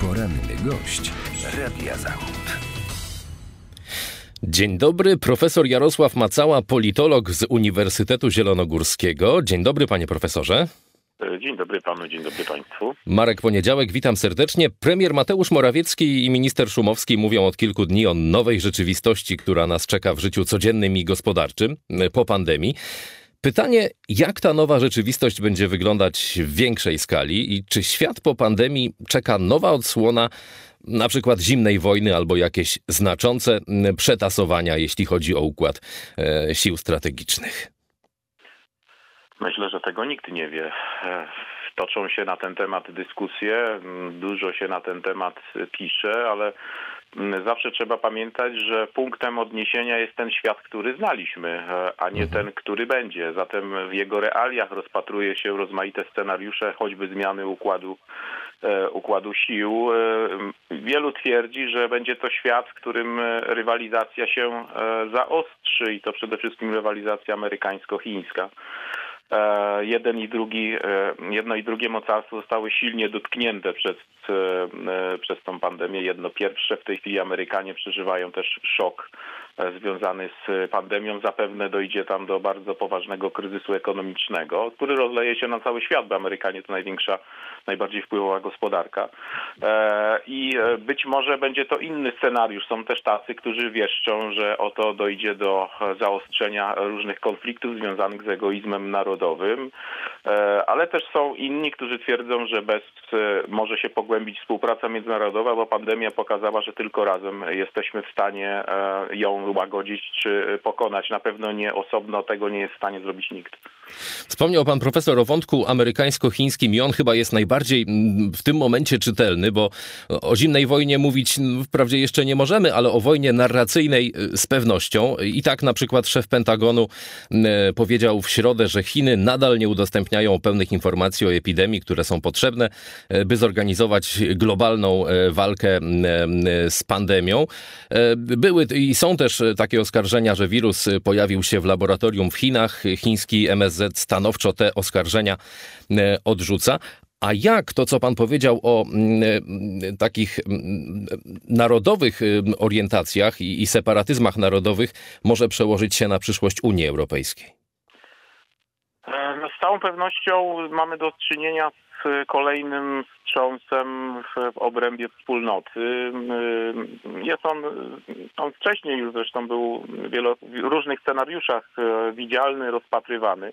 Poranny gość Radia Zachód. Dzień dobry, profesor Jarosław Macała, politolog z Uniwersytetu Zielonogórskiego. Dzień dobry, panie profesorze. Dzień dobry panu, dzień dobry państwu. Marek Poniedziałek, witam serdecznie. Premier Mateusz Morawiecki i minister Szumowski mówią od kilku dni o nowej rzeczywistości, która nas czeka w życiu codziennym i gospodarczym po pandemii. Pytanie, jak ta nowa rzeczywistość będzie wyglądać w większej skali i czy świat po pandemii czeka nowa odsłona, na przykład zimnej wojny albo jakieś znaczące przetasowania, jeśli chodzi o układ sił strategicznych? Myślę, że tego nikt nie wie. Toczą się na ten temat dyskusje, dużo się na ten temat pisze, ale zawsze trzeba pamiętać, że punktem odniesienia jest ten świat, który znaliśmy, a nie ten, który będzie. Zatem w jego realiach rozpatruje się rozmaite scenariusze, choćby zmiany układu sił. Wielu twierdzi, że będzie to świat, w którym rywalizacja się zaostrzy i to przede wszystkim rywalizacja amerykańsko-chińska. Jedno i drugie mocarstwo zostały silnie dotknięte przez tą pandemię. Jedno pierwsze, w tej chwili Amerykanie przeżywają też szok związany z pandemią. Zapewne dojdzie tam do bardzo poważnego kryzysu ekonomicznego, który rozleje się na cały świat, bo Amerykanie to najbardziej wpływowa gospodarka. I być może będzie to inny scenariusz. Są też tacy, którzy wieszczą, że oto dojdzie do zaostrzenia różnych konfliktów związanych z egoizmem narodowym, ale też są inni, którzy twierdzą, że może się pogłębić współpraca międzynarodowa, bo pandemia pokazała, że tylko razem jesteśmy w stanie ją łagodzić czy pokonać. Na pewno nie osobno tego nie jest w stanie zrobić nikt. Wspomniał pan profesor o wątku amerykańsko-chińskim i on chyba jest najbardziej w tym momencie czytelny, bo o zimnej wojnie mówić wprawdzie jeszcze nie możemy, ale o wojnie narracyjnej z pewnością. I tak na przykład szef Pentagonu powiedział w środę, że Chiny nadal nie udostępniają pełnych informacji o epidemii, które są potrzebne, by zorganizować globalną walkę z pandemią. Były i są też takie oskarżenia, że wirus pojawił się w laboratorium w Chinach. Chiński MSZ stanowczo te oskarżenia odrzuca. A jak to, co pan powiedział o takich narodowych orientacjach i separatyzmach narodowych, może przełożyć się na przyszłość Unii Europejskiej? Z całą pewnością mamy do czynienia z kolejnym wstrząsem w obrębie wspólnoty. Jest on wcześniej już zresztą był w różnych scenariuszach widzialny, rozpatrywany,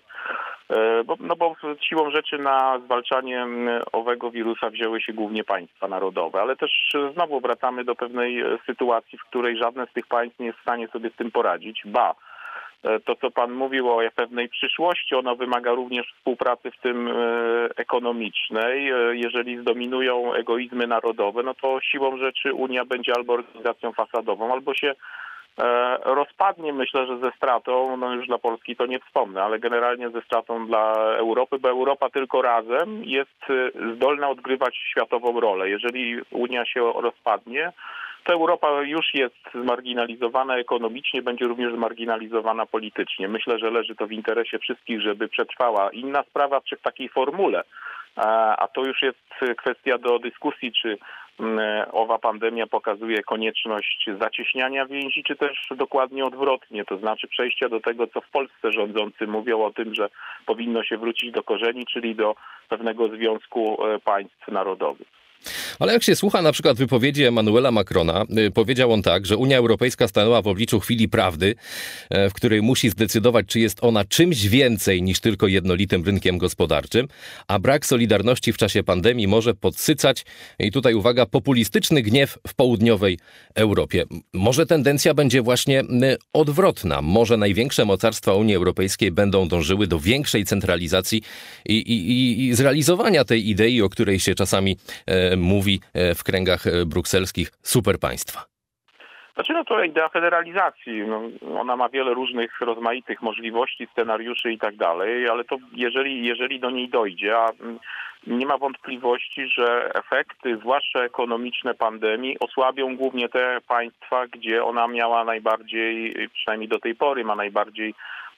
bo siłą rzeczy na zwalczanie owego wirusa wzięły się głównie państwa narodowe, ale też znowu wracamy do pewnej sytuacji, w której żadne z tych państw nie jest w stanie sobie z tym poradzić, to, co pan mówił o pewnej przyszłości, ono wymaga również współpracy, w tym ekonomicznej. Jeżeli zdominują egoizmy narodowe, no to siłą rzeczy Unia będzie albo organizacją fasadową, albo się rozpadnie, myślę, że ze stratą, no już dla Polski to nie wspomnę, ale generalnie ze stratą dla Europy, bo Europa tylko razem jest zdolna odgrywać światową rolę. Jeżeli Unia się rozpadnie, to Europa już jest zmarginalizowana ekonomicznie, będzie również zmarginalizowana politycznie. Myślę, że leży to w interesie wszystkich, żeby przetrwała. Inna sprawa, czy w takiej formule, a to już jest kwestia do dyskusji, czy owa pandemia pokazuje konieczność zacieśniania więzi, czy też dokładnie odwrotnie, to znaczy przejścia do tego, co w Polsce rządzący mówią o tym, że powinno się wrócić do korzeni, czyli do pewnego związku państw narodowych. Ale jak się słucha na przykład wypowiedzi Emmanuela Macrona, powiedział on tak, że Unia Europejska stanęła w obliczu chwili prawdy, w której musi zdecydować, czy jest ona czymś więcej niż tylko jednolitym rynkiem gospodarczym, a brak solidarności w czasie pandemii może podsycać, i tutaj uwaga, populistyczny gniew w południowej Europie. Może tendencja będzie właśnie odwrotna. Może największe mocarstwa Unii Europejskiej będą dążyły do większej centralizacji i zrealizowania tej idei, o której się czasami mówi w kręgach brukselskich, superpaństwa. Znaczy, to idea federalizacji. Ona ma wiele różnych, rozmaitych możliwości, scenariuszy i tak dalej, ale to jeżeli do niej dojdzie, a nie ma wątpliwości, że efekty, zwłaszcza ekonomiczne pandemii, osłabią głównie te państwa, gdzie ona miała najbardziej, przynajmniej do tej pory ma najbardziej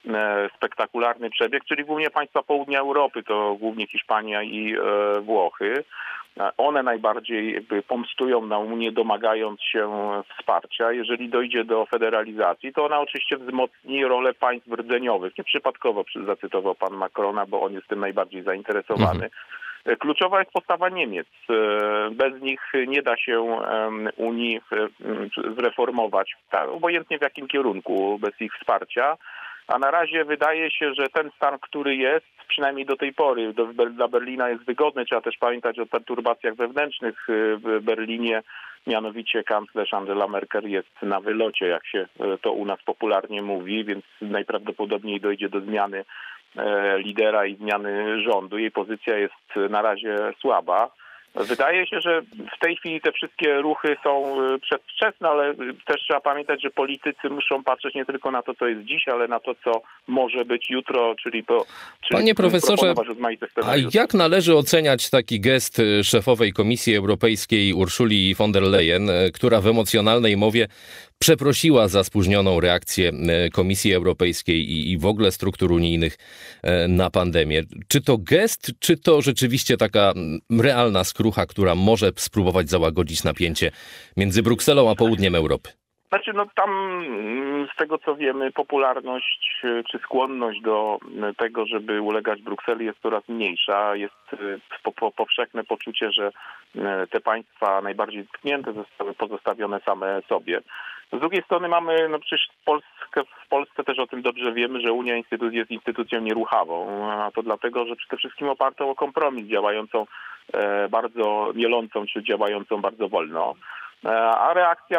spektakularny przebieg, czyli głównie państwa południa Europy, to głównie Hiszpania i Włochy. One najbardziej jakby pomstują na Unię, domagając się wsparcia. Jeżeli dojdzie do federalizacji, to ona oczywiście wzmocni rolę państw rdzeniowych. Nieprzypadkowo zacytował pan Macrona, bo on jest tym najbardziej zainteresowany. Kluczowa jest postawa Niemiec. Bez nich nie da się Unii zreformować, obojętnie w jakim kierunku, bez ich wsparcia. A na razie wydaje się, że ten stan, który jest, przynajmniej do tej pory, dla Berlina jest wygodny. Trzeba też pamiętać o perturbacjach wewnętrznych w Berlinie. Mianowicie kanclerz Angela Merkel jest na wylocie, jak się to u nas popularnie mówi, więc najprawdopodobniej dojdzie do zmiany lidera i zmiany rządu. Jej pozycja jest na razie słaba. Wydaje się, że w tej chwili te wszystkie ruchy są przedwczesne, ale też trzeba pamiętać, że politycy muszą patrzeć nie tylko na to, co jest dziś, ale na to, co może być jutro, Panie profesorze, a jak należy oceniać taki gest szefowej Komisji Europejskiej Ursuli von der Leyen, która w emocjonalnej mowie przeprosiła za spóźnioną reakcję Komisji Europejskiej i w ogóle struktur unijnych na pandemię? Czy to gest, czy to rzeczywiście taka realna skrucha, która może spróbować załagodzić napięcie między Brukselą a południem Europy? Znaczy, tam z tego co wiemy, popularność czy skłonność do tego, żeby ulegać Brukseli jest coraz mniejsza. Jest powszechne poczucie, że te państwa najbardziej tknięte zostały pozostawione same sobie. Z drugiej strony mamy, przecież w Polsce też o tym dobrze wiemy, że Unia jest instytucją nieruchawą, a to dlatego, że przede wszystkim opartą o kompromis, działającą bardzo mielącą, czy działającą bardzo wolno. A reakcja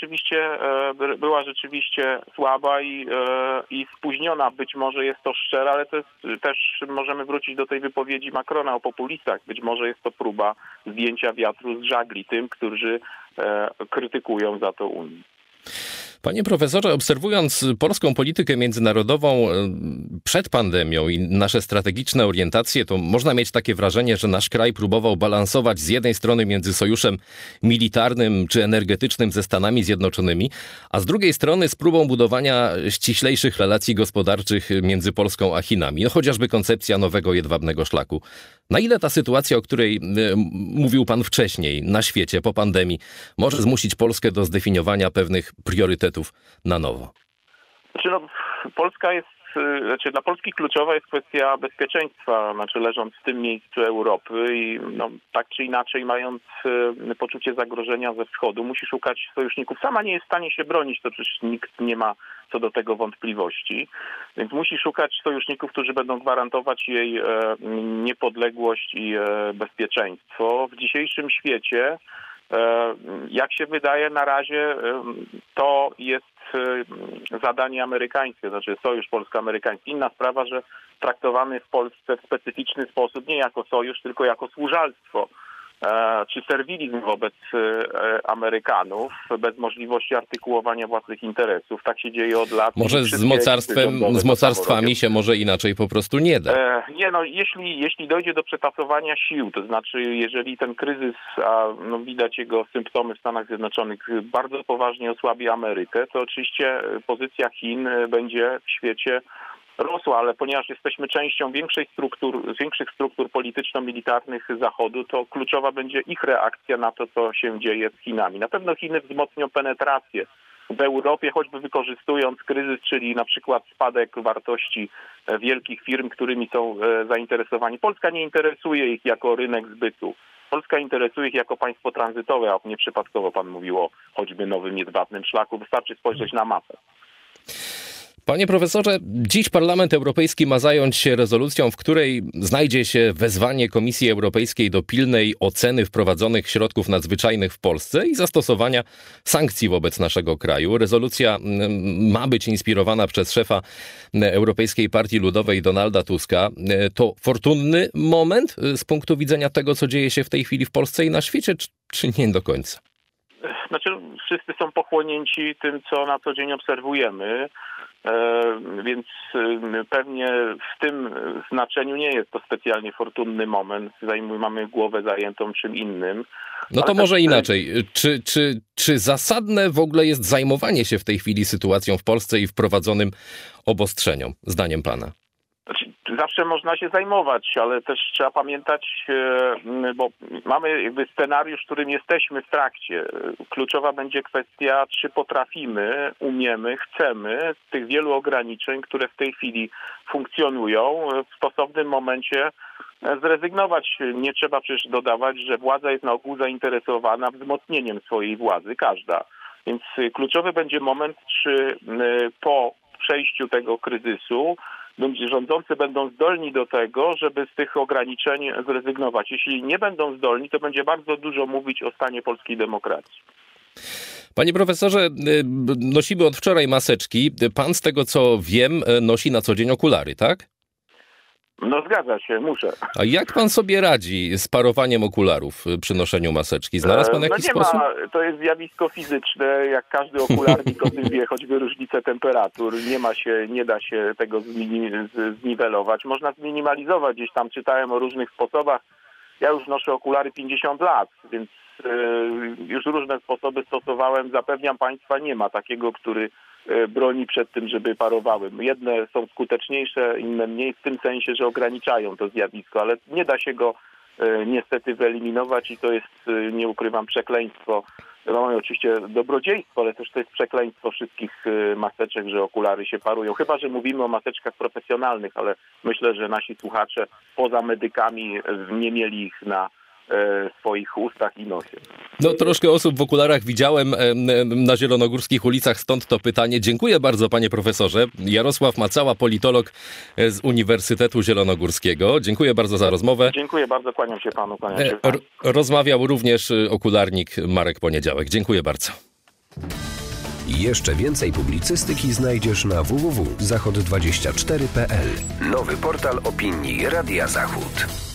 była rzeczywiście słaba i spóźniona. Być może jest to szczere, ale to jest, też możemy wrócić do tej wypowiedzi Macrona o populistach. Być może jest to próba zdjęcia wiatru z żagli tym, którzy krytykują za to Unię. Panie profesorze, obserwując polską politykę międzynarodową przed pandemią i nasze strategiczne orientacje, to można mieć takie wrażenie, że nasz kraj próbował balansować z jednej strony między sojuszem militarnym czy energetycznym ze Stanami Zjednoczonymi, a z drugiej strony z próbą budowania ściślejszych relacji gospodarczych między Polską a Chinami. Chociażby koncepcja nowego jedwabnego szlaku. Na ile ta sytuacja, o której mówił pan wcześniej, na świecie po pandemii, może zmusić Polskę do zdefiniowania pewnych priorytetów na nowo? Dla Polski kluczowa jest kwestia bezpieczeństwa, leżąc w tym miejscu Europy i tak czy inaczej mając poczucie zagrożenia ze wschodu, musi szukać sojuszników. Sama nie jest w stanie się bronić, to przecież nikt nie ma co do tego wątpliwości, więc musi szukać sojuszników, którzy będą gwarantować jej niepodległość i bezpieczeństwo. W dzisiejszym świecie, jak się wydaje, na razie to jest zadanie amerykańskie, sojusz polsko-amerykański. Inna sprawa, że traktowany w Polsce w specyficzny sposób, nie jako sojusz, tylko jako służalstwo czy serwilizm wobec Amerykanów, bez możliwości artykułowania własnych interesów. Tak się dzieje od lat. Może z mocarstwami się może inaczej po prostu nie da. Jeśli dojdzie do przetasowania sił, to znaczy jeżeli ten kryzys, a widać jego symptomy w Stanach Zjednoczonych, bardzo poważnie osłabi Amerykę, to oczywiście pozycja Chin będzie w świecie rosła, ale ponieważ jesteśmy częścią większych struktur polityczno-militarnych Zachodu, to kluczowa będzie ich reakcja na to, co się dzieje z Chinami. Na pewno Chiny wzmocnią penetrację w Europie, choćby wykorzystując kryzys, czyli na przykład spadek wartości wielkich firm, którymi są zainteresowani. Polska nie interesuje ich jako rynek zbytu. Polska interesuje ich jako państwo tranzytowe, a nieprzypadkowo pan mówił o choćby nowym jedwabnym szlaku. Wystarczy spojrzeć na mapę. Panie profesorze, dziś Parlament Europejski ma zająć się rezolucją, w której znajdzie się wezwanie Komisji Europejskiej do pilnej oceny wprowadzonych środków nadzwyczajnych w Polsce i zastosowania sankcji wobec naszego kraju. Rezolucja ma być inspirowana przez szefa Europejskiej Partii Ludowej Donalda Tuska. To fortunny moment z punktu widzenia tego, co dzieje się w tej chwili w Polsce i na świecie, czy nie do końca? Wszyscy są pochłonięci tym, co na co dzień obserwujemy. Więc pewnie w tym znaczeniu nie jest to specjalnie fortunny moment. Mamy głowę zajętą czym innym. No to może inaczej. Czy zasadne w ogóle jest zajmowanie się w tej chwili sytuacją w Polsce i wprowadzonym obostrzeniom, zdaniem pana? Zawsze można się zajmować, ale też trzeba pamiętać, bo mamy jakby scenariusz, w którym jesteśmy w trakcie. Kluczowa będzie kwestia, czy potrafimy, umiemy, chcemy z tych wielu ograniczeń, które w tej chwili funkcjonują, w stosownym momencie zrezygnować. Nie trzeba przecież dodawać, że władza jest na ogół zainteresowana wzmocnieniem swojej władzy, każda. Więc kluczowy będzie moment, czy po przejściu tego kryzysu rządzący będą zdolni do tego, żeby z tych ograniczeń zrezygnować. Jeśli nie będą zdolni, to będzie bardzo dużo mówić o stanie polskiej demokracji. Panie profesorze, nosimy od wczoraj maseczki. Pan, z tego co wiem, nosi na co dzień okulary, tak? No zgadza się, muszę. A jak pan sobie radzi z parowaniem okularów przy noszeniu maseczki? Znalazł pan jakiś sposób? To jest zjawisko fizyczne, jak każdy okularnik o tym wie, choćby różnice temperatur. Nie da się tego zniwelować. Można zminimalizować. Gdzieś tam czytałem o różnych sposobach. Ja już noszę okulary 50 lat, więc już różne sposoby stosowałem. Zapewniam państwa, nie ma takiego, który broni przed tym, żeby parowały. Jedne są skuteczniejsze, inne mniej, w tym sensie, że ograniczają to zjawisko, ale nie da się go niestety wyeliminować i to jest, nie ukrywam, przekleństwo. Mamy oczywiście dobrodziejstwo, ale też to jest przekleństwo wszystkich maseczek, że okulary się parują. Chyba że mówimy o maseczkach profesjonalnych, ale myślę, że nasi słuchacze poza medykami nie mieli ich na swoich ustach i nosie. No troszkę osób w okularach widziałem na zielonogórskich ulicach, stąd to pytanie. Dziękuję bardzo, panie profesorze. Jarosław Macała, politolog z Uniwersytetu Zielonogórskiego. Dziękuję bardzo za rozmowę. Dziękuję bardzo, kłaniam się panu. Rozmawiał również okularnik Marek Poniedziałek. Dziękuję bardzo. Jeszcze więcej publicystyki znajdziesz na www.zachod24.pl. Nowy portal opinii Radia Zachód.